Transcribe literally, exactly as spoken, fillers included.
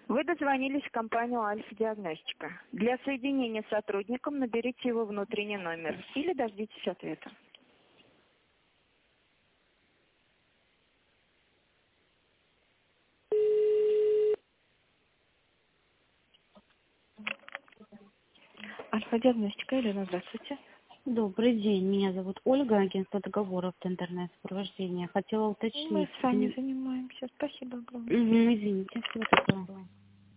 Вы дозвонились в компанию «Альфа-диагностика». Для соединения с сотрудником наберите его внутренний номер или дождитесь ответа. «Альфа-диагностика», Елена, здравствуйте. Добрый день, меня зовут Ольга, агентство договоров тендерное сопровождение. Хотела Мы уточнить. сами занимаемся. Спасибо огромное. Угу, извините, всего такого.